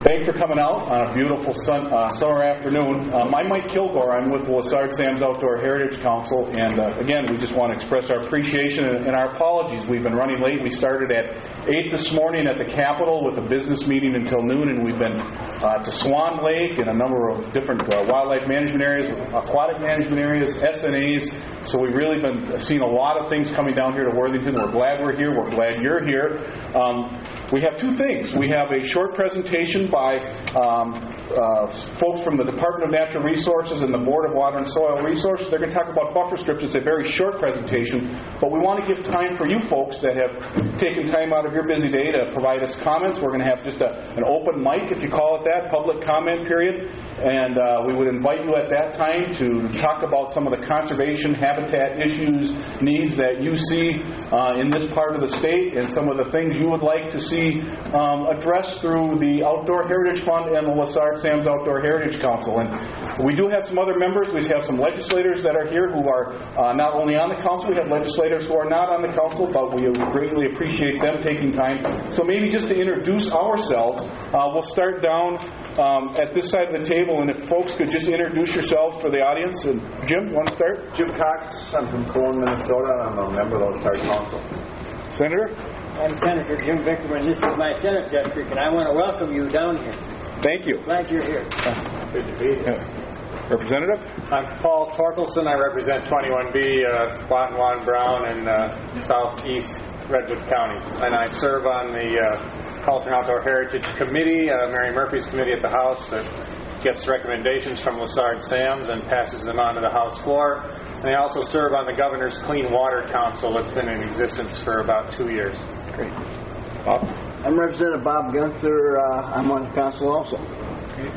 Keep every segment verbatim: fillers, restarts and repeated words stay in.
Thanks for coming out on a beautiful sun, uh, summer afternoon. Um, I'm Mike Kilgore. I'm with the Lessard Sam's Outdoor Heritage Council, and uh, again, we just want to express our appreciation and, and our apologies. We've been running late. We started at eight this morning at the Capitol with a business meeting until noon, and we've been uh, to Swan Lake and a number of different uh, wildlife management areas, aquatic management areas, S N As. So we've really been seeing a lot of things coming down here to Worthington. We're glad we're here. We're glad you're here. Um, we have two things. We have a short presentation by um, uh, folks from the Department of Natural Resources and the Board of Water and Soil Resources. They're going to talk about buffer strips. It's a very short presentation, but we want to give time for you folks that have taken time out of your busy day to provide us comments. We're going to have just a, an open mic, if you call it that, public comment period, and uh, we would invite you at that time to talk about some of the conservation, habitat issues, needs that you see uh, in this part of the state, and some of the things you would like to see um, addressed through the Outdoor Heritage Fund and the Lessard Sam's Outdoor Heritage Council. And we do have some other members. We have some legislators that are here who are uh, not only on the council. We have legislators who are not on the council, but we greatly appreciate them taking time. So maybe just to introduce ourselves, uh, we'll start down um, at this side of the table, and if folks could just introduce yourselves for the audience. And Jim, you want to start? Jim Cox. I'm from Cologne, Minnesota, and I'm a member of the Lessard Council. Senator? I'm Senator Jim Vickerman. This is my Senate district, and I want to welcome you down here. Thank you. Glad you're here. Good to be here. Representative? I'm Paul Torkelson. I represent twenty-one B, uh, Watonwan, Brown, and uh, southeast Redwood counties. And I serve on the uh, Culture and Outdoor Heritage Committee, uh, Mary Murphy's committee at the House, that gets recommendations from Lessard Sam's and passes them on to the House floor. And I also serve on the Governor's Clean Water Council that's been in existence for about two years. Great. Bob? I'm Representative Bob Gunther. Uh, I'm on the council also. Okay.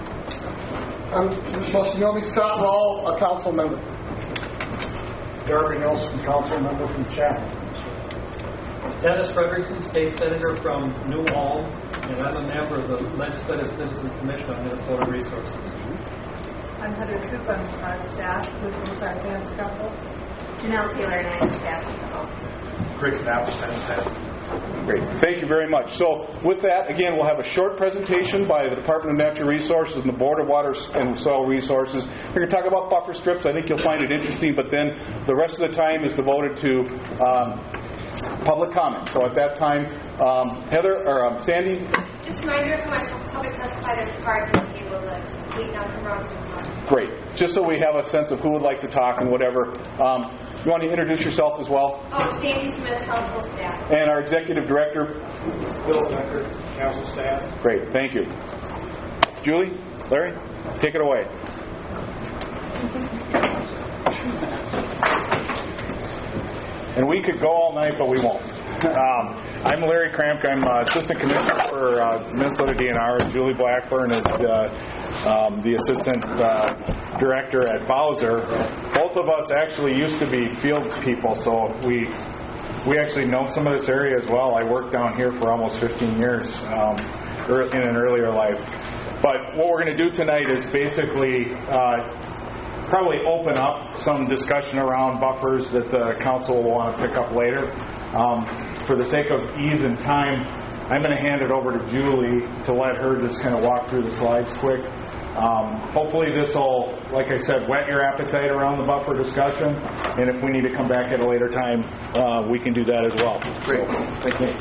I'm, most of you know me, Scott Rawl, a council member. Darby Nelson, council member from Chatham. Dennis Frederickson, state senator from New Ulm, and I'm a member of the Legislative Citizens Commission on Minnesota Resources. I'm Heather Coop. I'm uh, staff with the Lessard Sam's Council. Janelle Taylor, and I am staff with the House. Chris Knapp, staff. Great. Thank you very much. So with that, again, we'll have a short presentation by the Department of Natural Resources and the Board of Water and Soil Resources. We're going to talk about buffer strips. I think you'll find it interesting, but then the rest of the time is devoted to um, public comment. So at that time, um, Heather or um, Sandy? Just a reminder, if you want to public testify, there's cards on the table that lead down from around the car. Great. Just so we have a sense of who would like to talk and whatever. Um, you want to introduce yourself as well? Oh, Sandy Smith, council staff. And our executive director? Bill Becker, council staff. Great. Thank you. Julie? Larry? Take it away. And we could go all night, but we won't. Um, I'm Larry Kramk. I'm uh, Assistant Commissioner for uh, Minnesota D N R. Julie Blackburn is uh, um, the Assistant uh, Director at Bowser. Both of us actually used to be field people, so we we actually know some of this area as well. I worked down here for almost fifteen years um, in an earlier life. But what we're going to do tonight is basically uh, probably open up some discussion around buffers that the council will want to pick up later. Um, for the sake of ease and time, I'm going to hand it over to Julie to let her just kind of walk through the slides quick. Um, hopefully this will, like I said, whet your appetite around the buffer discussion, and if we need to come back at a later time, uh, we can do that as well. Great. So, thank you.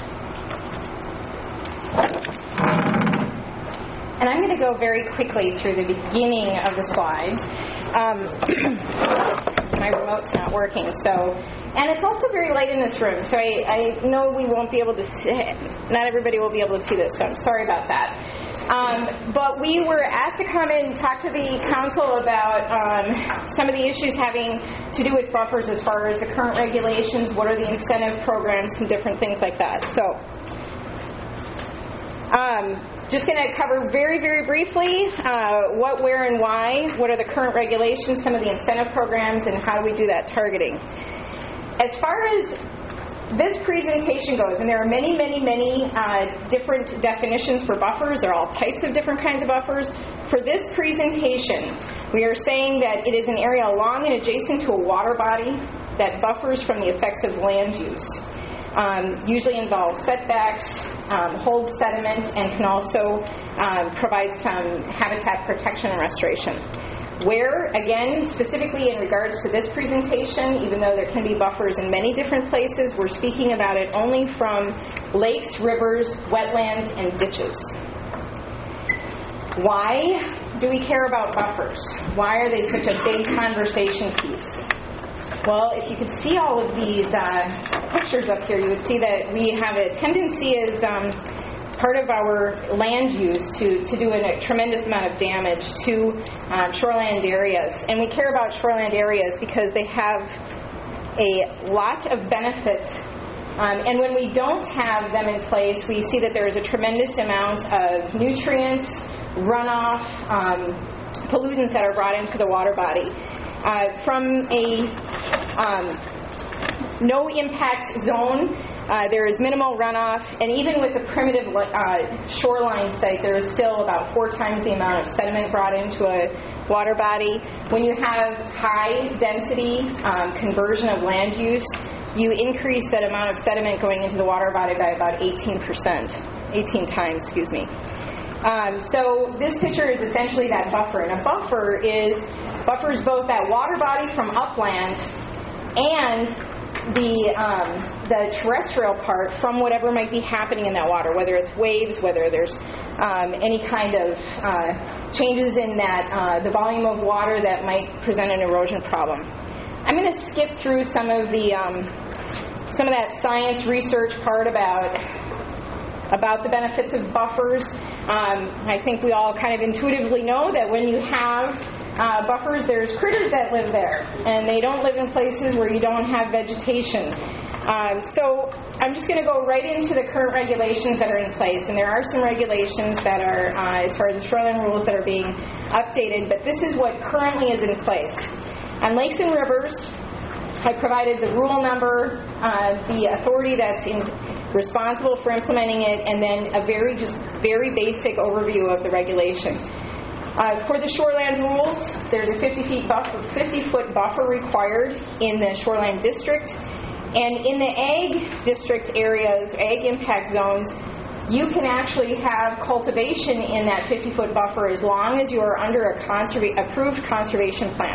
And I'm going to go very quickly through the beginning of the slides. Um, my remote's not working, so, and it's also very light in this room, so I, I know we won't be able to see, not everybody will be able to see this, so I'm sorry about that. Um, but we were asked to come in and talk to the council about um, some of the issues having to do with buffers as far as the current regulations, what are the incentive programs, and different things like that. So, um, just going to cover very, very briefly uh, what, where, and why, what are the current regulations, some of the incentive programs, and how do we do that targeting. As far as this presentation goes, and there are many, many, many uh, different definitions for buffers. There are all types of different kinds of buffers. For this presentation, we are saying that it is an area along and adjacent to a water body that buffers from the effects of land use. um, usually involve setbacks, um, hold sediment, and can also um, provide some habitat protection and restoration. Where, again, specifically in regards to this presentation, even though there can be buffers in many different places, we're speaking about it only from lakes, rivers, wetlands, and ditches. Why do we care about buffers? Why are they such a big conversation piece? Well, if you could see all of these uh, pictures up here, you would see that we have a tendency as um, part of our land use to, to do a tremendous amount of damage to um, shoreland areas. And we care about shoreland areas because they have a lot of benefits. Um, and when we don't have them in place, we see that there is a tremendous amount of nutrients, runoff, um, pollutants that are brought into the water body. Uh, from a um, no-impact zone, Uh, there is minimal runoff, and even with a primitive uh, shoreline site, there is still about four times the amount of sediment brought into a water body. When you have high density um, conversion of land use, you increase that amount of sediment going into the water body by about eighteen percent, eighteen times, excuse me. Um, so this picture is essentially that buffer, and a buffer is buffers both that water body from upland and the um, the terrestrial part from whatever might be happening in that water, whether it's waves, whether there's um, any kind of uh, changes in that uh, the volume of water that might present an erosion problem. I'm going to skip through some of the um, some of that science research part about about the benefits of buffers. Um, I think we all kind of intuitively know that when you have Uh, buffers, there's critters that live there, and they don't live in places where you don't have vegetation. Um, so I'm just going to go right into the current regulations that are in place, and there are some regulations that are, uh, as far as the shoreline rules, that are being updated, but this is what currently is in place. On lakes and rivers, I provided the rule number, uh, the authority that's in, responsible for implementing it, and then a very, just very basic overview of the regulation. Uh, for the shoreland rules, there's a fifty feet buffer, fifty foot buffer required in the shoreline district. And in the ag district areas, ag impact zones, you can actually have cultivation in that fifty foot buffer as long as you are under a conserva- approved conservation plan.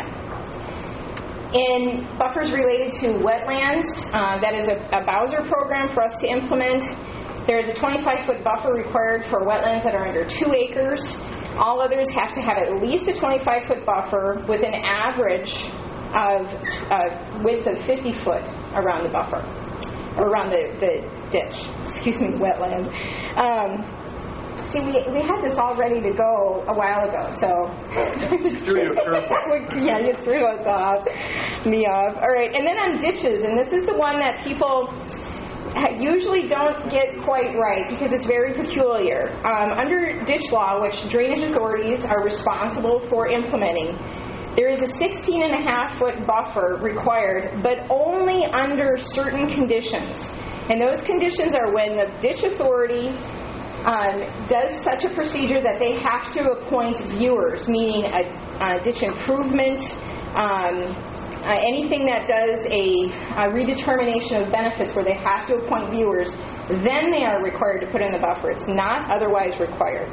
In buffers related to wetlands, uh, that is a, a Bowser program for us to implement. There is a twenty-five foot buffer required for wetlands that are under two acres. All others have to have at least a twenty-five foot buffer with an average of uh, width of fifty foot around the buffer, or around the, the ditch, excuse me, wetland. Um, see, we, we had this all ready to go a while ago, so... threw you a curveball. Yeah, you threw us off, me off. All right, and then on ditches, and this is the one that people usually don't get quite right because it's very peculiar. Um, under ditch law, which drainage authorities are responsible for implementing, there is a sixteen and a half foot buffer required, but only under certain conditions. And those conditions are when the ditch authority um, does such a procedure that they have to appoint viewers, meaning a, a ditch improvement, um, Uh, anything that does a, a redetermination of benefits where they have to appoint viewers, then they are required to put in the buffer. It's not otherwise required.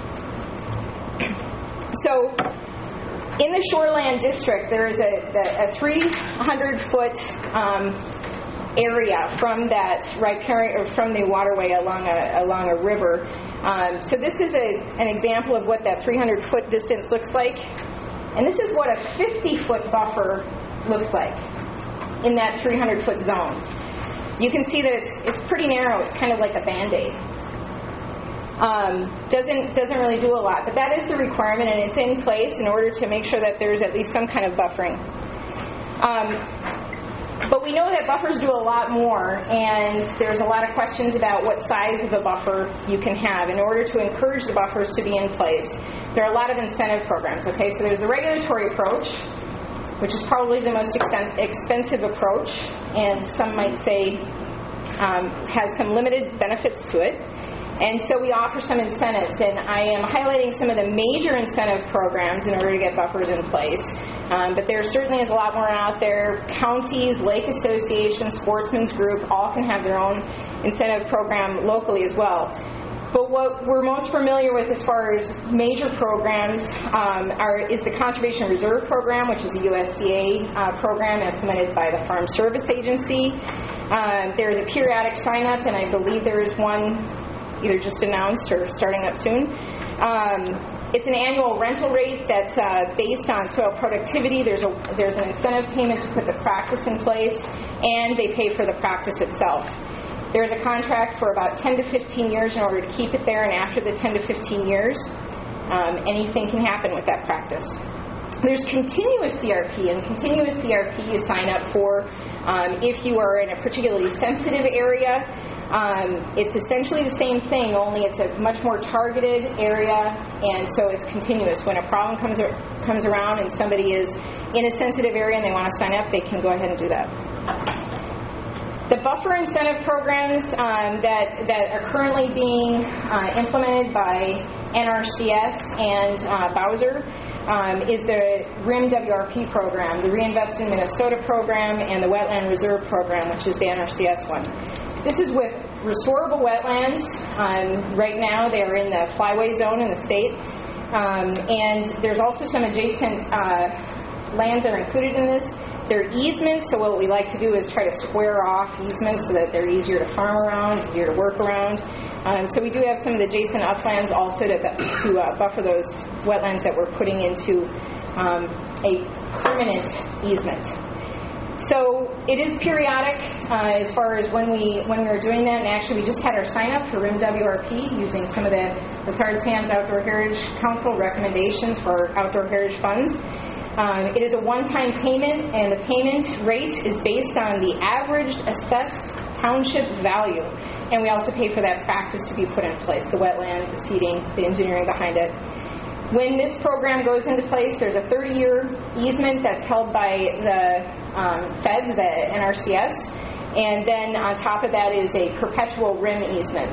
So in the shoreland district, there is a, a three hundred foot um, area from that riparian, or from the waterway along a, along a river. Um, so this is a, an example of what that three hundred foot distance looks like. And this is what a fifty foot buffer looks like in that three hundred foot zone. You can see that it's it's pretty narrow. It's kind of like a Band-Aid. Um, doesn't doesn't really do a lot, but that is the requirement, and it's in place in order to make sure that there's at least some kind of buffering. Um, but we know that buffers do a lot more, and there's a lot of questions about what size of a buffer you can have. In order to encourage the buffers to be in place, there are a lot of incentive programs. Okay, so there's the regulatory approach, which is probably the most ex- expensive approach, and some might say um, has some limited benefits to it. And so we offer some incentives, and I am highlighting some of the major incentive programs in order to get buffers in place. Um, but there certainly is a lot more out there. Counties, lake associations, sportsmen's group, all can have their own incentive program locally as well. But what we're most familiar with as far as major programs um, are, is the Conservation Reserve Program, which is a U S D A uh, program implemented by the Farm Service Agency. Uh, there's a periodic sign-up, and I believe there is one either just announced or starting up soon. Um, it's an annual rental rate that's uh, based on soil productivity. There's a there's an incentive payment to put the practice in place, and they pay for the practice itself. There's a contract for about ten to fifteen years in order to keep it there, and after the ten to fifteen years, um, anything can happen with that practice. There's continuous C R P, and continuous C R P you sign up for um, if you are in a particularly sensitive area. Um, it's essentially the same thing, only it's a much more targeted area, and so it's continuous. When a problem comes ar- comes around and somebody is in a sensitive area and they want to sign up, they can go ahead and do that. The buffer incentive programs um, that, that are currently being uh, implemented by N R C S and uh, Bowser um, is the R I M W R P program, the Reinvest in Minnesota program, and the Wetland Reserve program, which is the N R C S one. This is with restorable wetlands. Um, right now they are in the flyway zone in the state. Um, and there's also some adjacent uh, lands that are included in this. They're easements, so what we like to do is try to square off easements so that they're easier to farm around, easier to work around. Um, so we do have some of the adjacent uplands also to, to uh, buffer those wetlands that we're putting into um, a permanent easement. So it is periodic uh, as far as when we when we are doing that, and actually we just had our sign up for R I M W R P using some of the Lessard Sands Outdoor Heritage Council recommendations for outdoor heritage funds. Um, it is a one-time payment, and the payment rate is based on the averaged assessed township value, and we also pay for that practice to be put in place, the wetland, the seeding, the engineering behind it. When this program goes into place, there's a thirty-year easement that's held by the um, feds, the N R C S, and then on top of that is a perpetual R I M easement.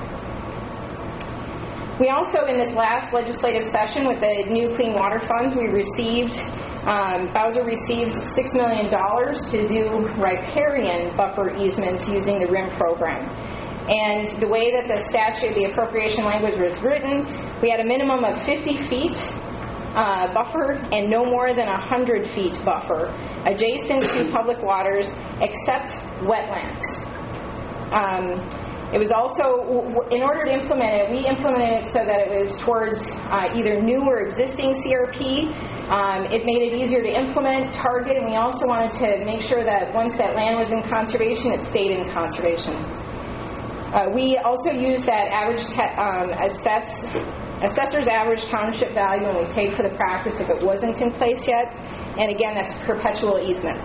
We also, in this last legislative session with the new Clean Water Funds, we received, um, Bowser received six million dollars to do riparian buffer easements using the R I M program. And the way that the statute, the appropriation language was written, we had a minimum of fifty feet uh, buffer and no more than one hundred feet buffer adjacent to public waters except wetlands. Um, it was also, in order to implement it, we implemented it so that it was towards uh, either new or existing C R P. Um, it made it easier to implement, target, and we also wanted to make sure that once that land was in conservation, it stayed in conservation. Uh, we also use that average te- um, assess assessor's average township value, and we paid for the practice if it wasn't in place yet. And again, that's perpetual easement.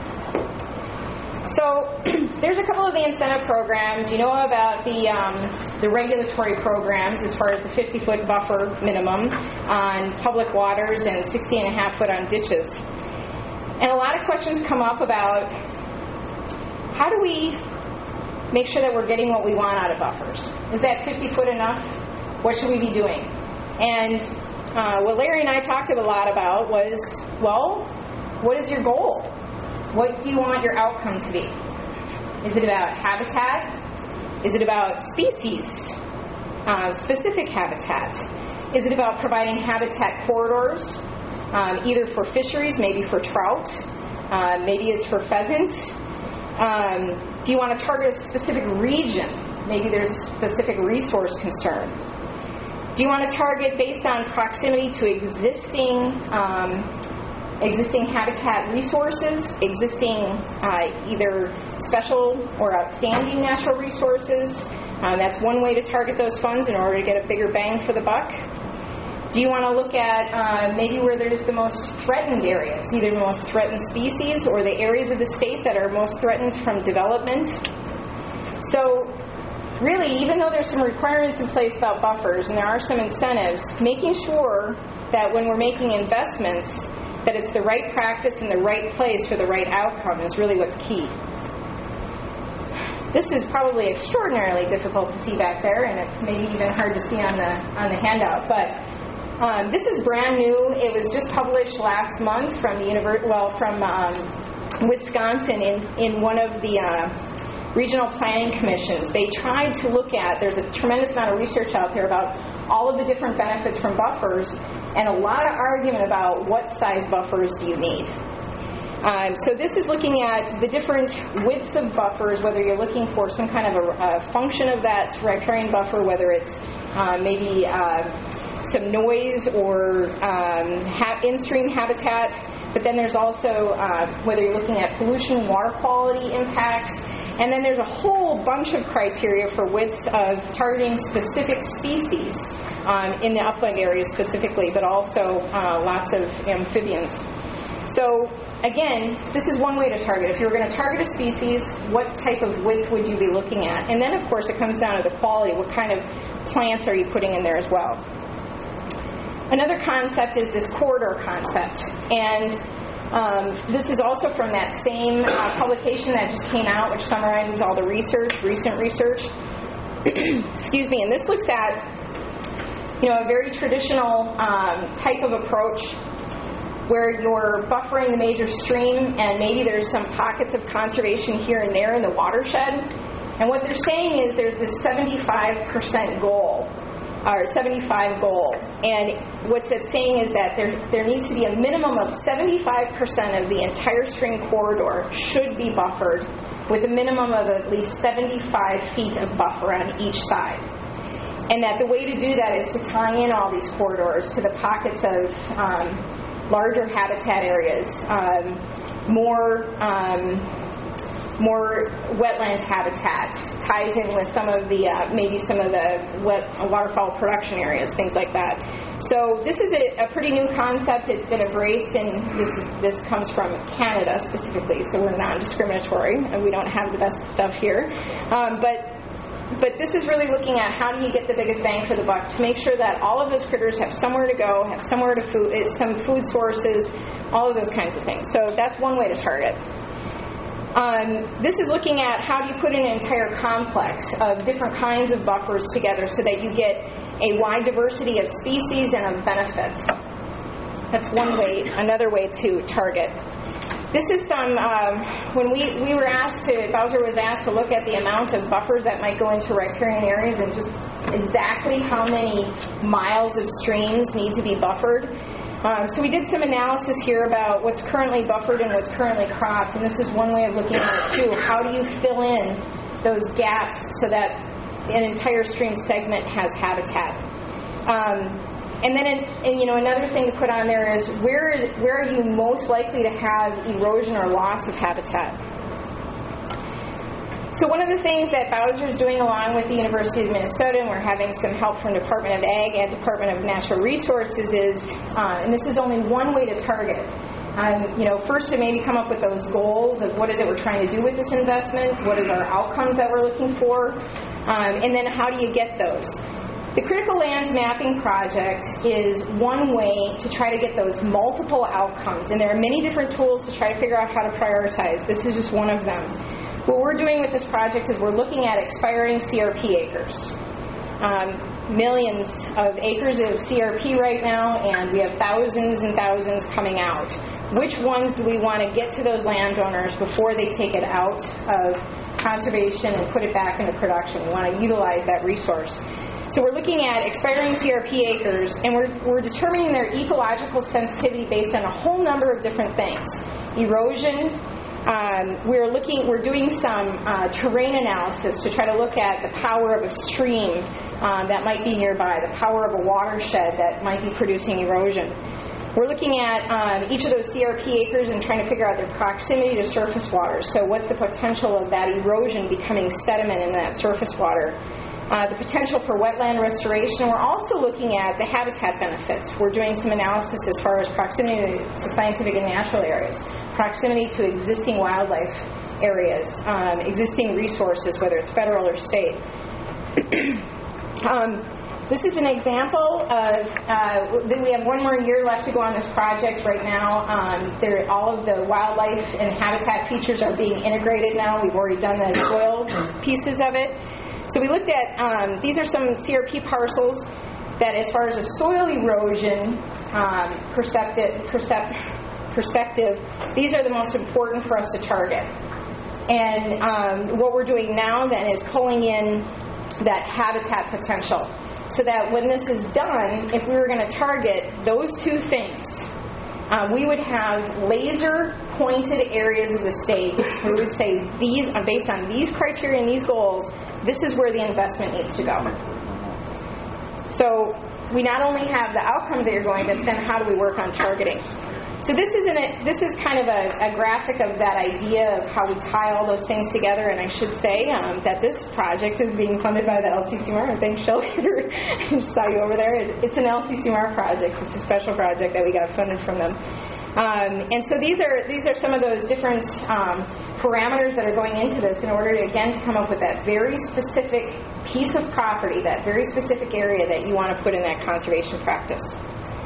So there's a couple of the incentive programs. You know about the um, the regulatory programs as far as the fifty-foot buffer minimum on public waters and sixty and a half foot on ditches. And a lot of questions come up about how do we make sure that we're getting what we want out of buffers. Is that fifty foot enough? What should we be doing? And uh, what Larry and I talked a lot about was, well, what is your goal? What do you want your outcome to be? Is it about habitat? Is it about species, uh, specific habitat? Is it about providing habitat corridors, um, either for fisheries, maybe for trout, uh, maybe it's for pheasants? Um, do you want to target a specific region? Maybe there's a specific resource concern. Do you want to target based on proximity to existing um, existing habitat resources, existing uh, either special or outstanding natural resources? Um, that's one way to target those funds in order to get a bigger bang for the buck. Do you want to look at uh, maybe where there's the most threatened areas, either the most threatened species or the areas of the state that are most threatened from development? So really, even though there's some requirements in place about buffers and there are some incentives, making sure that when we're making investments that it's the right practice in the right place for the right outcome is really what's key. This is probably extraordinarily difficult to see back there, and it's maybe even hard to see on the on the handout. But um, this is brand new. It was just published last month from the univer- well from um, Wisconsin in in one of the uh, regional planning commissions. They tried to look at. There's a tremendous amount of research out there about all of the different benefits from buffers, and a lot of argument about what size buffers do you need. Um, so this is looking at the different widths of buffers, whether you're looking for some kind of a, a function of that riparian buffer, whether it's uh, maybe uh, some noise or um, ha- in-stream habitat, but then there's also uh, whether you're looking at pollution, water quality impacts, and then there's a whole bunch of criteria for widths of targeting specific species um, in the upland areas specifically, but also uh, lots of amphibians. So again, this is one way to target. If you were going to target a species, what type of width would you be looking at? And then, of course, it comes down to the quality. What kind of plants are you putting in there as well? Another concept is this corridor concept. And um, this is also from that same uh, publication that just came out, which summarizes all the research, recent research. Excuse me. And this looks at, you know, a very traditional um, type of approach where you're buffering the major stream, and maybe there's some pockets of conservation here and there in the watershed. And what they're saying is there's this seventy-five percent goal, or seventy-five goal. And what's it saying is that there there needs to be a minimum of seventy-five percent of the entire stream corridor should be buffered, with a minimum of at least seventy-five feet of buffer on each side. And that the way to do that is to tie in all these corridors to the pockets of um, larger habitat areas, um, more um, more wetland habitats, ties in with some of the uh, maybe some of the wet waterfowl production areas, things like that. So this is a, a pretty new concept. It's been embraced, and this is, this comes from Canada specifically, so we're non-discriminatory, and we don't have the best stuff here. Um, but But this is really looking at how do you get the biggest bang for the buck to make sure that all of those critters have somewhere to go, have somewhere to food, some food sources, all of those kinds of things. So that's one way to target. Um, this is looking at how do you put an entire complex of different kinds of buffers together so that you get a wide diversity of species and of benefits. That's one way, another way to target. This is some, um, when we, we were asked to, Bowser was asked to look at the amount of buffers that might go into riparian areas and just exactly how many miles of streams need to be buffered. Um, so we did some analysis here about what's currently buffered and what's currently cropped, and this is one way of looking at it too. How do you fill in those gaps so that an entire stream segment has habitat? Um, And then, in, and, you know, another thing to put on there is where is where are you most likely to have erosion or loss of habitat? So one of the things that Bowser is doing along with the University of Minnesota, and we're having some help from Department of Ag and Department of Natural Resources, is, uh, and this is only one way to target. Um, you know, first to maybe come up with those goals of what is it we're trying to do with this investment, what are our outcomes that we're looking for, um, and then how do you get those? The Critical Lands Mapping Project is one way to try to get those multiple outcomes, and there are many different tools to try to figure out how to prioritize. This is just one of them. What we're doing with this project is we're looking at expiring C R P acres. Um, millions of acres of C R P right now, and we have thousands and thousands coming out. Which ones do we want to get to those landowners before they take it out of conservation and put it back into production? We want to utilize that resource. So we're looking at expiring C R P acres, and we're, we're determining their ecological sensitivity based on a whole number of different things. Erosion, um, we're looking, we're doing some uh, terrain analysis to try to look at the power of a stream um, that might be nearby, the power of a watershed that might be producing erosion. We're looking at um, each of those C R P acres and trying to figure out their proximity to surface water. So what's the potential of that erosion becoming sediment in that surface water? Uh, the potential for wetland restoration. We're also looking at the habitat benefits. We're doing some analysis as far as proximity to scientific and natural areas, proximity to existing wildlife areas, um, existing resources, whether it's federal or state. um, This is an example of, uh, we have one more year left to go on this project right now. Um, there, all of the wildlife and habitat features are being integrated now. We've already done the soil pieces of it. So we looked at, um, these are some C R P parcels that as far as a soil erosion um, percepti- percep- perspective, these are the most important for us to target. And um, what we're doing now then is pulling in that habitat potential so that when this is done, if we were going to target those two things, uh, we would have laser pointed areas of the state where we would say, these, based on these criteria and these goals, this is where the investment needs to go. So we not only have the outcomes that you're going, but then how do we work on targeting? So this is, an, this is kind of a, a graphic of that idea of how we tie all those things together. And I should say um, that this project is being funded by the L C C M A R. And thanks, Shelby. I just saw you over there. It's an L C C M A R project. It's a special project that we got funded from them. Um, and so these are these are some of those different um, parameters that are going into this in order to, again, to come up with that very specific piece of property, that very specific area that you want to put in that conservation practice.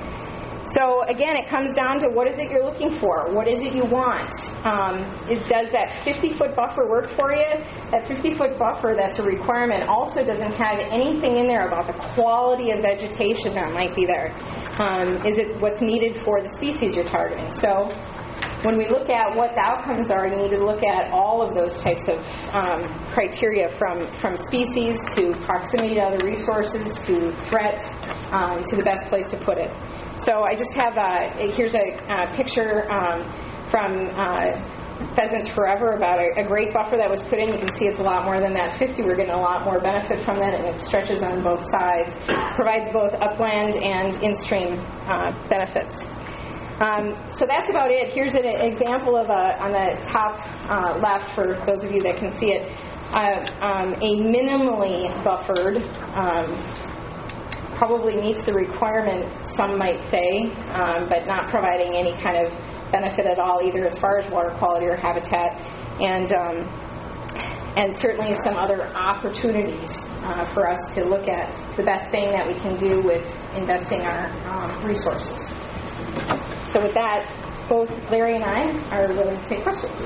So again, it comes down to what is it you're looking for? What is it you want? Um, is, does that fifty-foot buffer work for you? That fifty-foot buffer that's a requirement also doesn't have anything in there about the quality of vegetation that might be there. Um, is it what's needed for the species you're targeting? So when we look at what the outcomes are, you need to look at all of those types of um, criteria from, from species to proximity to other resources to threat um, to the best place to put it. So I just have a, here's a, a picture um, from uh, Pheasants Forever about a, a great buffer that was put in. You can see it's a lot more than that fifty. We're getting a lot more benefit from that, and it stretches on both sides, provides both upland and in-stream uh, benefits. Um, so that's about it. Here's an example of a, on the top uh, left, for those of you that can see it, uh, um, a minimally buffered, um, probably meets the requirement, some might say, um, but not providing any kind of benefit at all, either as far as water quality or habitat, and um, and certainly some other opportunities uh, for us to look at the best thing that we can do with investing our um, resources. So with that, both Larry and I are willing to take questions.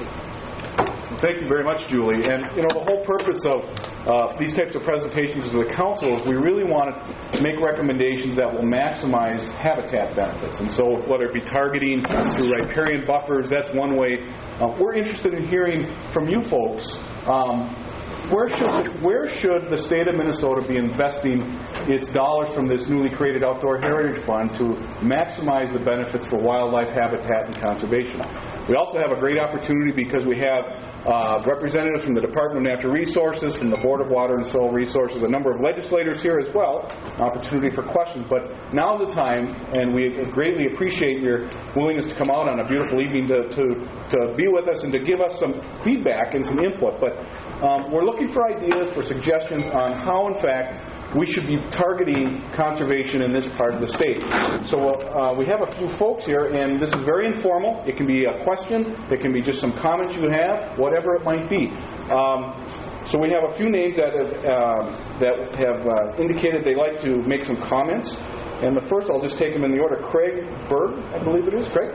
Thank you very much, Julie. And, you know, the whole purpose of uh, these types of presentations to the council is we really want to make recommendations that will maximize habitat benefits. And so whether it be targeting through riparian buffers, that's one way. Uh, we're interested in hearing from you folks. Um, Where should, where should the state of Minnesota be investing its dollars from this newly created Outdoor Heritage Fund to maximize the benefits for wildlife habitat and conservation? We also have a great opportunity because we have uh, representatives from the Department of Natural Resources, from the Board of Water and Soil Resources, a number of legislators here as well, an opportunity for questions. But now's the time, and we greatly appreciate your willingness to come out on a beautiful evening to, to, to be with us and to give us some feedback and some input. But um, we're looking for ideas, for suggestions on how, in fact, we should be targeting conservation in this part of the state. So uh, we have a few folks here, and this is very informal. It can be a question. It can be just some comments you have, whatever it might be. Um, so we have a few names that have, uh, that have uh, indicated they'd like to make some comments. And the first, I'll just take them in the order. Craig Berg, I believe it is. Craig?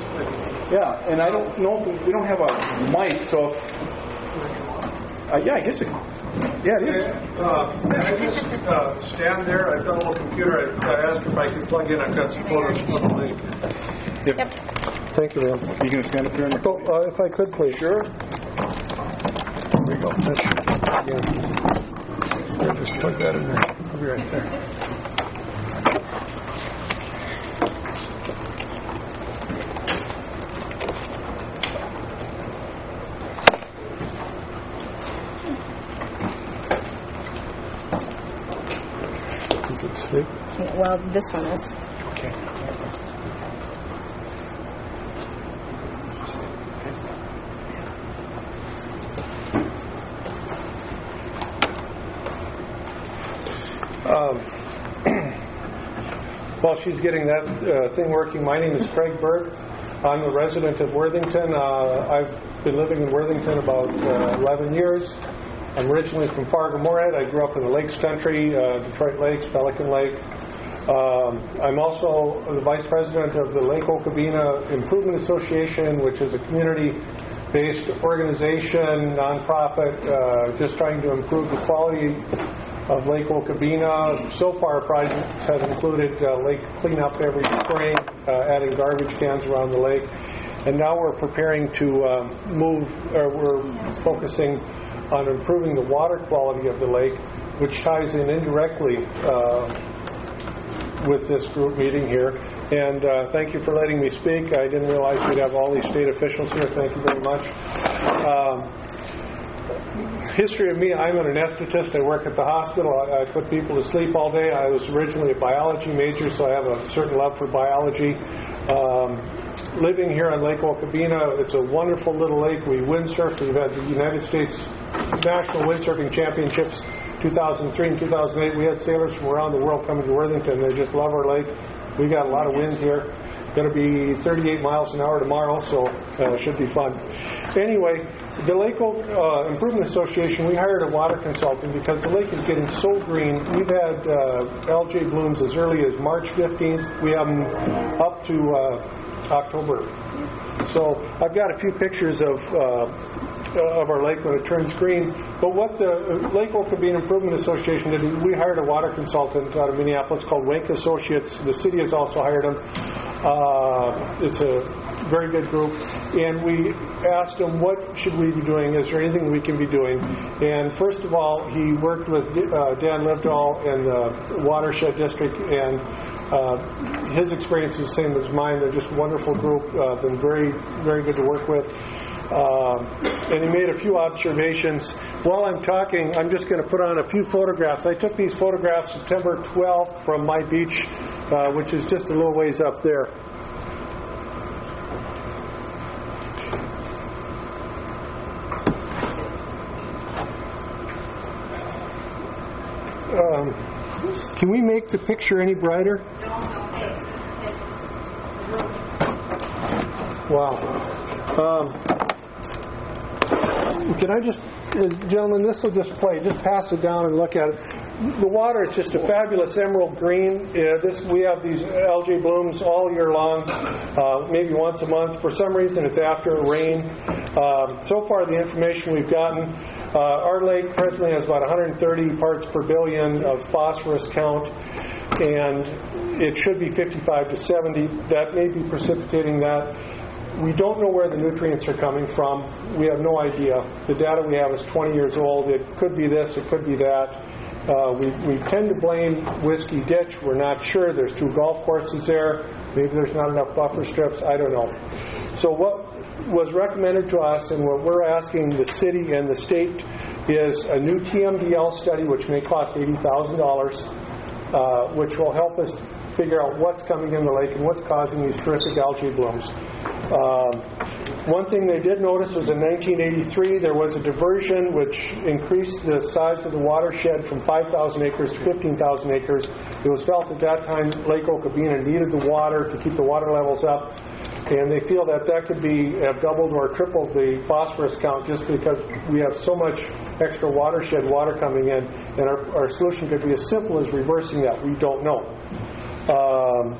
Yeah, and I don't know if we, we don't have a mic, so if, uh, yeah, I guess it Yeah, it is. Uh, can I just uh, stand there? I've got a little computer. I, I asked if I could plug in. I've got some photos of the link. Yep. Yep. Thank you, ma'am. You going to stand up here? And Oh, uh, if I could, please. Sure. There we go. That's, yeah. Here, just plug that in there. I'll be right there. Well, this one is. Okay. Um, while she's getting that uh, thing working, my name is Craig Berg. I'm a resident of Worthington. Uh, I've been living in Worthington about uh, eleven years. I'm originally from Fargo-Moorhead. I grew up in the Lakes Country, uh, Detroit Lakes, Pelican Lake. Um, I'm also the vice president of the Lake Okabena Improvement Association, which is a community-based organization, nonprofit, uh, just trying to improve the quality of Lake Okabena. So far, projects have included uh, lake cleanup every spring, uh, adding garbage cans around the lake, and now we're preparing to uh, move, or we're focusing on improving the water quality of the lake, which ties in indirectly uh, with this group meeting here. And uh, thank you for letting me speak. I didn't realize we'd have all these state officials here. Thank you very much. Um, History of me, I'm an anesthetist. I work at the hospital. I, I put people to sleep all day. I was originally a biology major, so I have a certain love for biology. Um, living here on Lake Okabena, it's a wonderful little lake. We windsurf. We've had the United States National Windsurfing Championships two thousand three and two thousand eight. We had sailors from around the world coming to Worthington. They just love our lake. We got a lot of wind here. Going to be thirty-eight miles an hour tomorrow, so uh, it should be fun. Anyway, the Lake uh, Improvement Association, we hired a water consultant because the lake is getting so green. We've had uh, algae blooms as early as March fifteenth. We have them up to uh, October. So I've got a few pictures of uh, of our lake when it turns green. But what the Lake Okabena Improvement Association did, we hired a water consultant out of Minneapolis called Wake Associates. The city has also hired him. Uh, it's a very good group, and we asked him, what should we be doing? Is there anything we can be doing? And first of all, he worked with uh, Dan Livedall in the Watershed District, and uh, his experience is the same as mine. They're just a wonderful group, uh, been very, very good to work with. Uh, and he made a few observations. While I'm talking, I'm just going to put on a few photographs. I took these photographs September twelfth from my beach, uh, which is just a little ways up there. Um, can we make the picture any brighter? Wow. Um, Can I just, gentlemen, this will just play. Just pass it down and look at it. The water is just a fabulous emerald green. Uh, this we have these algae blooms all year long, uh, maybe once a month. For some reason, it's after rain. Um, so far, the information we've gotten, uh, our lake presently has about one hundred thirty parts per billion of phosphorus count, and it should be fifty-five to seventy. That may be precipitating that. We don't know where the nutrients are coming from. We have no idea. The data we have is twenty years old. It could be this, it could be that. Uh, we, we tend to blame Whiskey Ditch. We're not sure. There's two golf courses there. Maybe there's not enough buffer strips. I don't know. So what was recommended to us and what we're asking the city and the state is a new T M D L study, which may cost eighty thousand dollars, uh, which will help us figure out what's coming in the lake and what's causing these terrific algae blooms. Um, one thing they did notice was in nineteen eighty-three there was a diversion which increased the size of the watershed from five thousand acres to fifteen thousand acres. It was felt at that time Lake Okabena needed the water to keep the water levels up, and they feel that that could be have doubled or tripled the phosphorus count just because we have so much extra watershed water coming in, and our, our solution could be as simple as reversing that. We don't know. Um,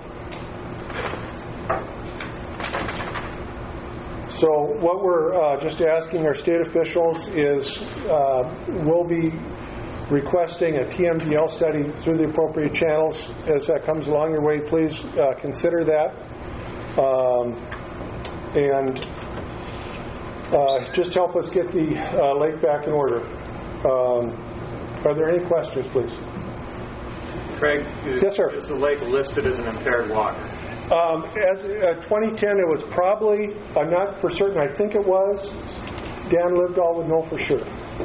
So what we're uh, just asking our state officials is uh, we'll be requesting a T M D L study through the appropriate channels. As that comes along your way, please uh, consider that. Um, and uh, just help us get the uh, lake back in order. Um, are there any questions, please? Craig, is, yes, sir. Is the lake listed as an impaired water? Um, as uh, twenty ten, it was probably, I'm not for certain, I think it was. Dan Livedall would know for sure.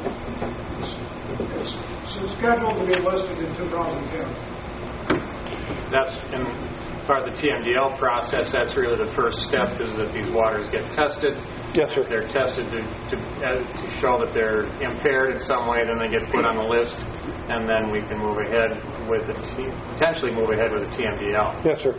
It's, it's scheduled to be listed in two thousand ten. That's in part of the T M D L process. That's really the first step, is that these waters get tested. Yes, sir. If they're tested to, to, uh, to show that they're impaired in some way, then they get put on the list, and then we can move ahead with the T, potentially move ahead with the T M D L. Yes, sir.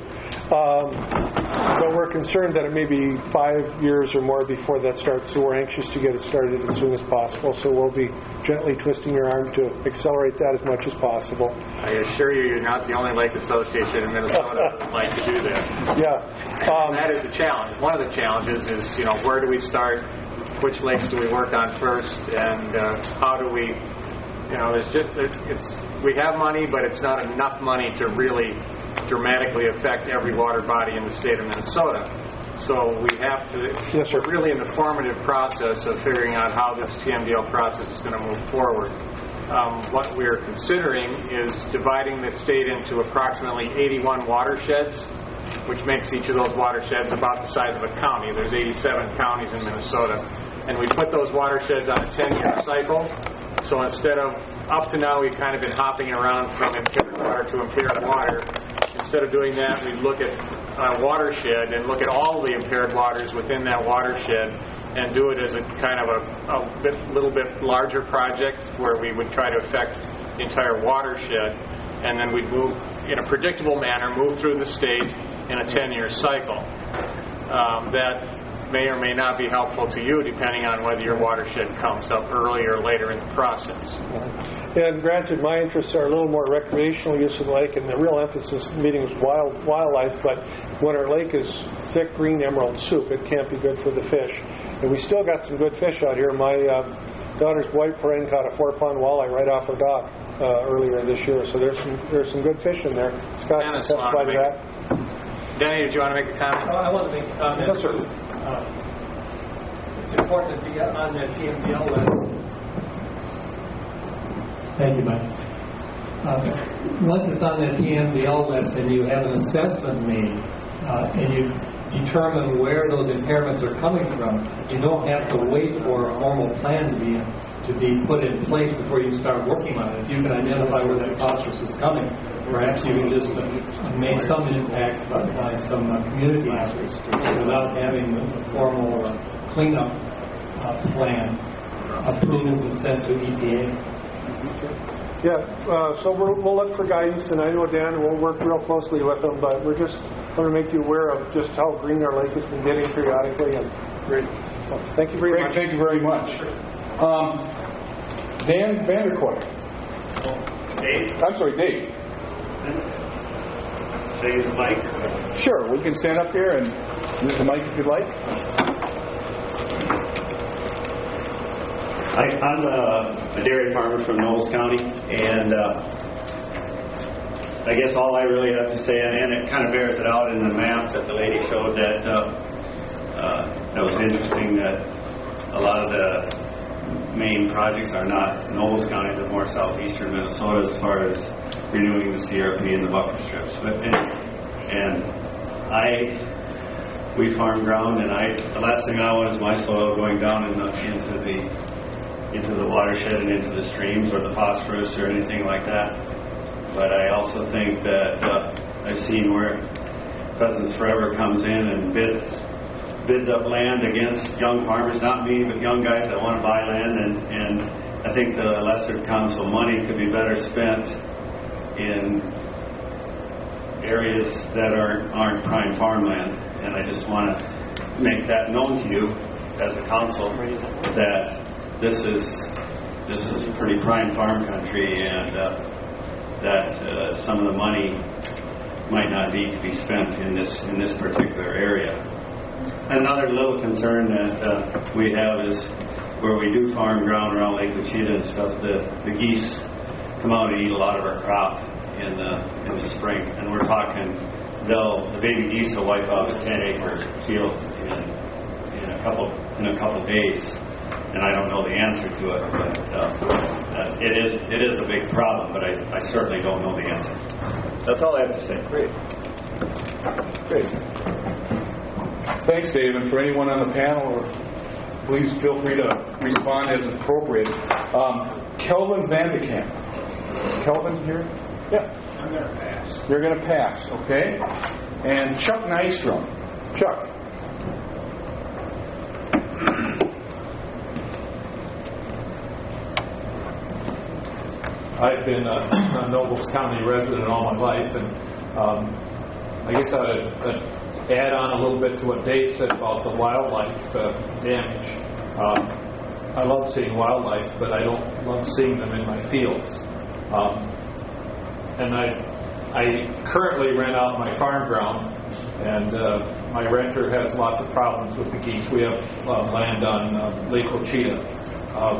Um, but we're concerned that it may be five years or more before that starts, so we're anxious to get it started as soon as possible. So we'll be gently twisting your arm to accelerate that as much as possible. I assure you, you're not the only lake association in Minnesota that would like to do that. Yeah. Um, and that is a challenge. One of the challenges is, you know, where do we start? Which lakes do we work on first? And uh, how do we, you know, there's just, it's, we have money, but it's not enough money to really dramatically affect every water body in the state of Minnesota. So we have to, yes, sir. We're really in the formative process of figuring out how this T M D L process is going to move forward. Um, what we're considering is dividing the state into approximately eighty-one watersheds, which makes each of those watersheds about the size of a county. There's eighty-seven counties in Minnesota. And we put those watersheds on a ten-year cycle. So instead of, up to now, we've kind of been hopping around from impaired water to impaired water. Instead of doing that, we look at a watershed and look at all the impaired waters within that watershed and do it as a kind of a, a bit, little bit larger project where we would try to affect the entire watershed. And then we'd move in a predictable manner, move through the state in a ten-year cycle. Um, that may or may not be helpful to you depending on whether your watershed comes up early or later in the process. And granted, my interests are a little more recreational use of the lake, and the real emphasis in the meeting is wild, wildlife, but when our lake is thick green emerald soup, it can't be good for the fish. And we still got some good fish out here. My uh, daughter's white friend caught a four-pound walleye right off her dock uh, earlier this year, so there's some there's some good fish in there. Scott can testify to that. Denny, did you want to make a comment? I want to make a comment. Yes, sir. Uh, it's important to be on the T M D L list. Thank you, Mike. Uh, once it's on the T M D L list and you have an assessment made uh, and you determine where those impairments are coming from, you don't have to wait for a formal plan to be to be put in place before you start working on it. If you can identify where that phosphorus is coming, perhaps you can just uh, make some impact by, by some uh, community efforts without having a formal uh, cleanup uh, plan approved and sent to E P A. Yeah, uh, so we're, we'll look for guidance, and I know Dan will work real closely with them, but we're just going to make you aware of just how green our lake has been getting periodically. And great. So, thank you very Great, much. thank you very much. Um, Dan Vanderkoy. Dave? I'm sorry, Dave. Say the mic? Sure, we can stand up here and use the mic if you'd like. I, I'm a, a dairy farmer from Knowles County, and uh, I guess all I really have to say, and it kind of bears it out in the map that the lady showed, that uh, uh, that was interesting that a lot of the main projects are not Knowles County, but more southeastern Minnesota as far as renewing the C R P and the buffer strips. But and, and I, we farm ground, and I the last thing I want is my soil going down in the, into the into the watershed and into the streams or the phosphorus or anything like that. But I also think that uh, I've seen where Pheasants Forever comes in and bids bids up land against young farmers, not me, but young guys that want to buy land, and, and I think the Lesser Council money could be better spent in areas that are, aren't prime farmland. And I just want to make that known to you as a council that this is this is pretty prime farm country, and uh, that uh, some of the money might not need to be spent in this in this particular area. Another little concern that uh, we have is where we do farm ground around Lake Wichita and stuff. The, the geese come out and eat a lot of our crop in the in the spring, and we're talking they'll the baby geese will wipe out a ten acre field in in a couple in a couple days. And I don't know the answer to it, but uh, uh, it is it is a big problem. But I, I certainly don't know the answer. That's all I have to say. Great. Great. Thanks, Dave. And for anyone on the panel, please feel free to respond as appropriate. Um, Kelvin Vandekamp. Is Kelvin here? Yeah. I'm going to pass. You're going to pass, okay? And Chuck Nystrom. Chuck. I've been a, a Nobles County resident all my life, and um, I guess I'd, I'd add on a little bit to what Dave said about the wildlife uh, damage. Um, I love seeing wildlife, but I don't love seeing them in my fields. Um, and I, I currently rent out my farm ground, and uh, my renter has lots of problems with the geese. We have uh, land on uh, Lake Ochita. Uh,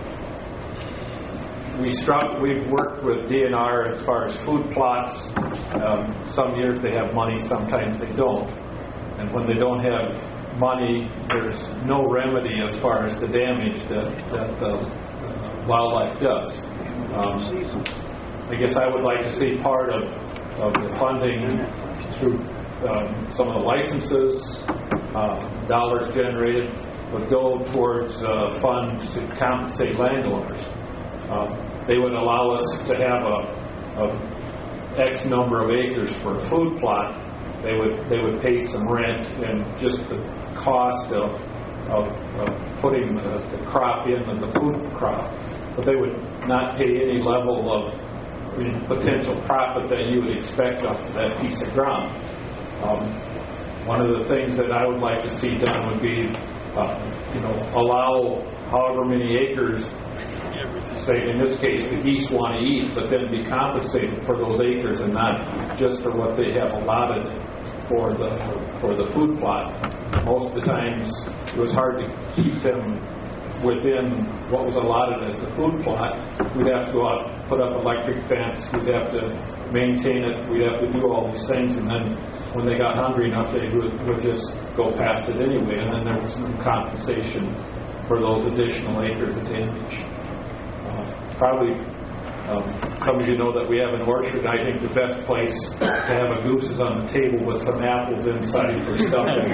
we struck, we've worked with D N R as far as food plots. Um, some years they have money, sometimes they don't. And when they don't have money, there's no remedy as far as the damage that, that the uh, wildlife does. Um, I guess I would like to see part of, of the funding through um, some of the licenses, uh, dollars generated, would go towards uh, funds to compensate landowners. Uh, they would allow us to have a, a X number of acres for a food plot. They would they would pay some rent and just the cost of of, of putting the, the crop in and the food crop, but they would not pay any level of I mean, potential profit that you would expect off of that piece of ground. Um, one of the things that I would like to see done would be, uh, you know, allow however many acres. Say in this case the geese want to eat, but then be compensated for those acres and not just for what they have allotted for the for the food plot. Most of the times it was hard to keep them within what was allotted as the food plot. We'd have to go out, put up electric fence, we'd have to maintain it, we'd have to do all these things, and then when they got hungry enough they would, would just go past it anyway, and then there was no compensation for those additional acres of damage. Probably um, some of you know that we have an orchard. I think the best place to have a goose is on the table with some apples inside for stuffing.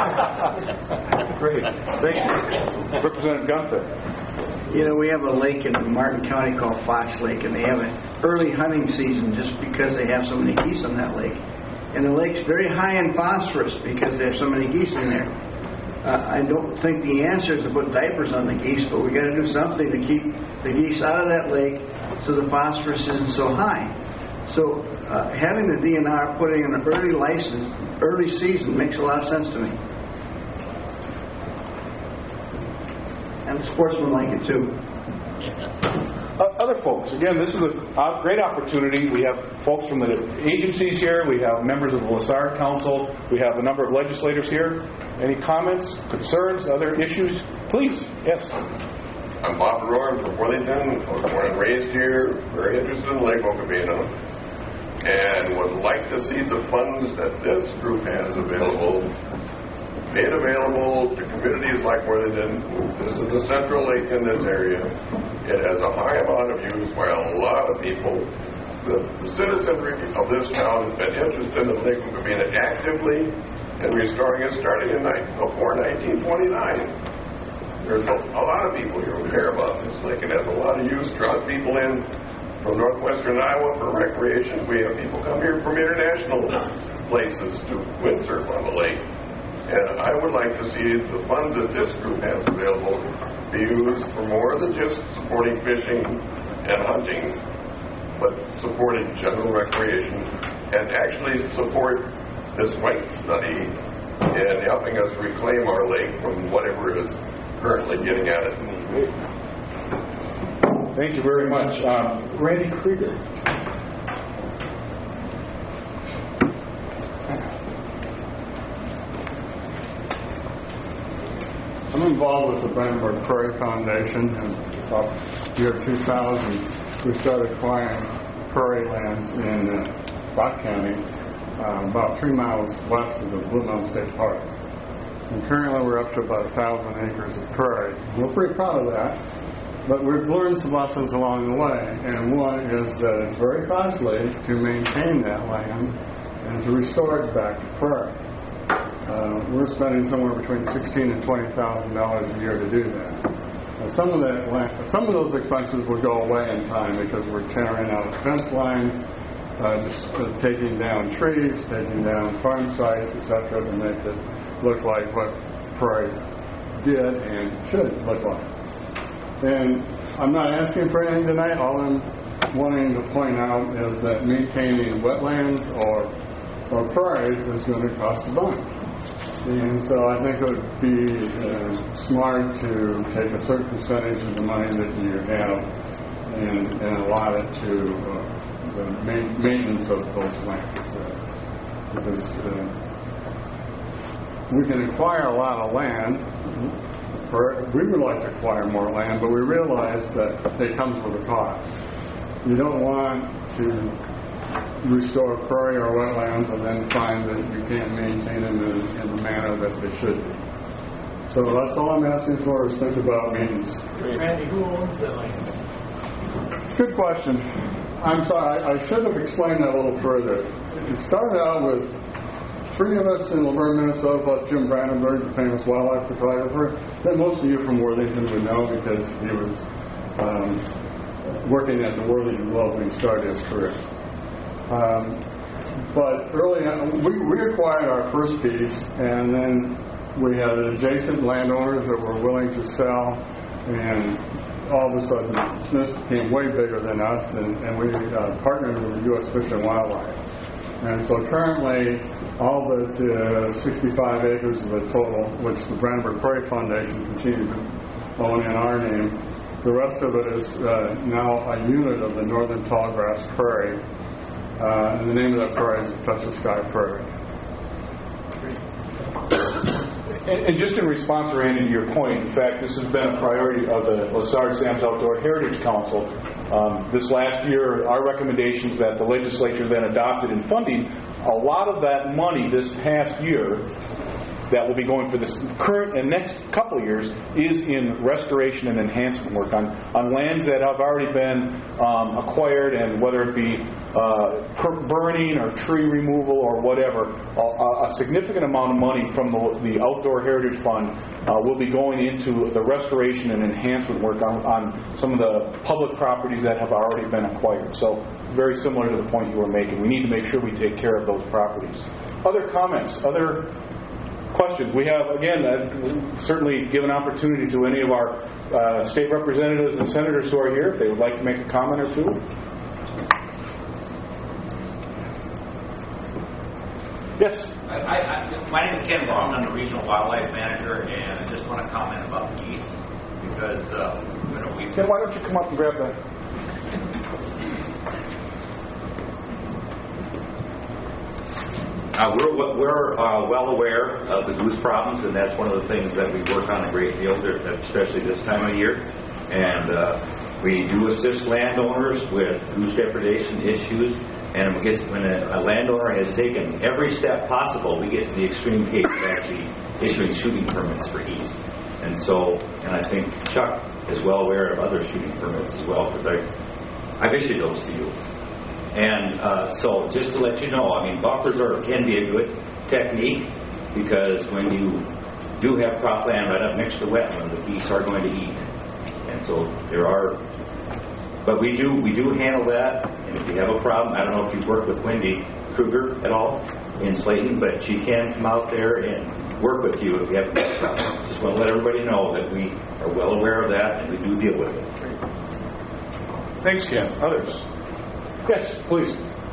Great. Thank you. Representative Gunther. You know, we have a lake in Martin County called Fox Lake, and they have an early hunting season just because they have so many geese on that lake. And the lake's very high in phosphorus because they have so many geese in there. Uh, I don't think the answer is to put diapers on the geese, but we got to do something to keep the geese out of that lake so the phosphorus isn't so high. So uh, having the D N R putting an early license, early season makes a lot of sense to me. And the sportsmen like it too. Uh, other folks, again, this is a uh, great opportunity. We have folks from the agencies here. We have members of the Lessard Council. We have a number of legislators here. Any comments, concerns, other issues? Please, yes. I'm Bob Roy from Worthington. I was born and raised here. Very interested in Lake Okabena, and would like to see the funds that this group has available made available to communities like Worthington. This is the central lake in this area. It has a high amount of use by a lot of people. The, the citizenry of this town has been interested in Lake Okabena actively in restoring it, starting in before nineteen twenty-nine. There's a, a lot of people here who care about this lake. It has a lot of use, draws people in from northwestern Iowa for recreation. We have people come here from international places to windsurf on the lake. And I would like to see the funds that this group has available be used for more than just supporting fishing and hunting, but supporting general recreation and actually support this white study in helping us reclaim our lake from whatever is currently getting at it. Thank you very much. Um, Randy Krieger. I'm involved with the Brandenburg Prairie Foundation, and about year two thousand, we started acquiring prairie lands in uh, Bott County, uh, about three miles west of the Blue Mountain State Park. And currently we're up to about a thousand acres of prairie. We're pretty proud of that, but we've learned some lessons along the way, and one is that it's very costly to maintain that land and to restore it back to prairie. Uh, we're spending somewhere between sixteen and twenty thousand dollars a year to do that. Now, some of that, some of those expenses will go away in time because we're tearing out fence lines, uh, just uh, taking down trees, taking down farm sites, et cetera, to make it look like what prairie did and should look like. And I'm not asking for anything tonight. All I'm wanting to point out is that maintaining wetlands or or prairies is going to cost a bunch. And so I think it would be uh, smart to take a certain percentage of the money that you have and, and allot it to uh, the ma- maintenance of those lands. Uh, because uh, we can acquire a lot of land. For, we would like to acquire more land, but we realize that it comes with a cost. You don't want to restore prairie or wetlands and then find that you can't maintain them in, in the manner that they should be. So that's all I'm asking for is think about maintenance. Randy, who owns that land? Good question. I'm sorry, I, I should have explained that a little further. It started out with three of us in Laverne, Minnesota, plus Jim Brandenburg, the famous wildlife photographer, that most of you from Worthington would know because he was um, working at the Worthington Globe when he started his career. Um, but early on, we, we acquired our first piece, and then we had adjacent landowners that were willing to sell, and all of a sudden this became way bigger than us, and, and we uh, partnered with the U S Fish and Wildlife. And so currently, all but uh, sixty-five acres of the total, which the Brandenburg Prairie Foundation continues to own in our name, the rest of it is uh, now a unit of the Northern Tallgrass Prairie. Uh, and the name of that prairie is Touch of Sky Prairie. And, and just in response, Randy, to your point, in fact, this has been a priority of the Lessard Sam's Outdoor Heritage Council. Um, this last year, our recommendations that the legislature then adopted in funding, a lot of that money this past year that will be going for this current and next couple of years is in restoration and enhancement work on, on lands that have already been um, acquired, and whether it be uh, burning or tree removal or whatever, a, a significant amount of money from the, the Outdoor Heritage Fund uh, will be going into the restoration and enhancement work on, on some of the public properties that have already been acquired. So very similar to the point you were making. We need to make sure we take care of those properties. Other comments? Other questions? We have, again, uh, certainly give an opportunity to any of our uh, state representatives and senators who are here if they would like to make a comment or two. Yes? I, I, my name is Ken Long. I'm the regional wildlife manager, and I just want to comment about the geese because, uh, you know, we... Ken, why don't you come up and grab that? Uh, we're we're uh, well aware of the goose problems, and that's one of the things that we work on a great deal, especially this time of year. And uh, we do assist landowners with goose depredation issues. And when a, a landowner has taken every step possible, we get to the extreme case of actually issuing shooting permits for geese. And so, and I think Chuck is well aware of other shooting permits as well, because I I've issued those to you. And uh, so just to let you know, I mean, buffers are, can be a good technique because when you do have cropland right up next to wetland, the geese are going to eat. And so there are, but we do we do handle that. And if you have a problem, I don't know if you've worked with Wendy Kruger at all in Slayton, but she can come out there and work with you if you have a problem. Just want to let everybody know that we are well aware of that and we do deal with it. Thanks, Ken. Others? Yes, please.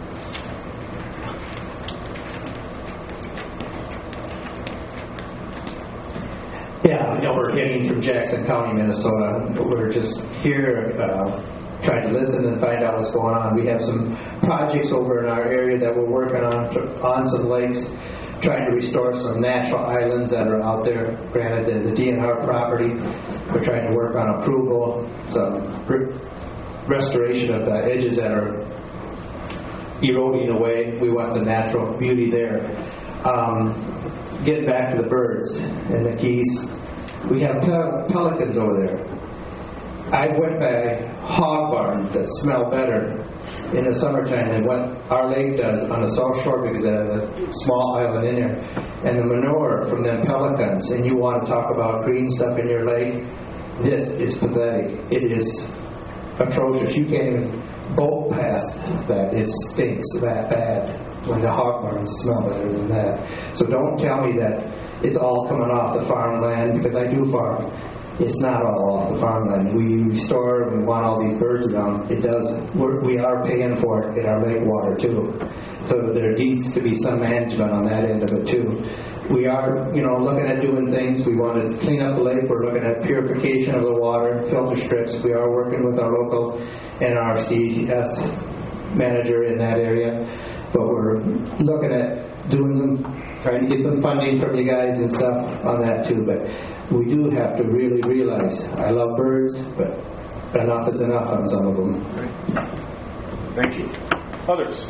Yeah, I know we're heading from Jackson County, Minnesota. We're just here uh, trying to listen and find out what's going on. We have some projects over in our area that we're working on, on some lakes, trying to restore some natural islands that are out there. Granted, the, the D N R property, we're trying to work on approval, some re- restoration of the edges that are eroding away. We want the natural beauty there. Um, getting back to the birds and the geese, we have pel- pelicans over there. I went by hog barns that smell better in the summertime than what our lake does on the South Shore because they have a small island in there. And the manure from them pelicans, and you want to talk about green stuff in your lake, this is pathetic. It is atrocious. You can't even boat past that. It stinks that bad when the hog barns smell better than that. So don't tell me that it's all coming off the farmland, because I do farm. it's not all off the farmland. We restore and we want all these birds around. It does. We're, we are paying for it in our lake water too. So there needs to be some management on that end of it too. We are, you know, looking at doing things. We want to clean up the lake. We're looking at purification of the water, filter strips. We are working with our local N R C S manager in that area. But we're looking at doing some, trying to get some funding from you guys and stuff on that too. But we do have to really realize, I love birds, but enough is enough on some of them. Thank you. Others?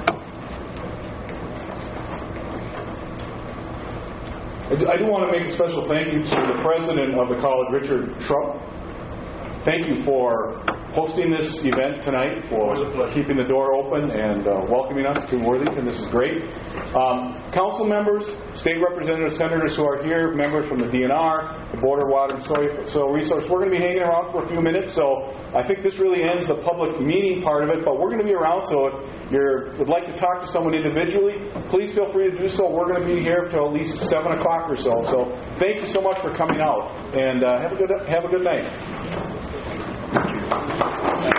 I do, I do want to make a special thank you to the president of the college, Richard Schrupp. Thank you for hosting this event tonight, for keeping the door open and uh, welcoming us to Worthington. This is great. Um, council members, state representatives, senators who are here, members from the D N R, the Board of Water and Soil, Soil Resource, we're going to be hanging around for a few minutes, so I think this really ends the public meeting part of it, but we're going to be around, so if you would like to talk to someone individually, please feel free to do so. We're going to be here till at least seven o'clock or so. So thank you so much for coming out, and uh, have a good have a good night.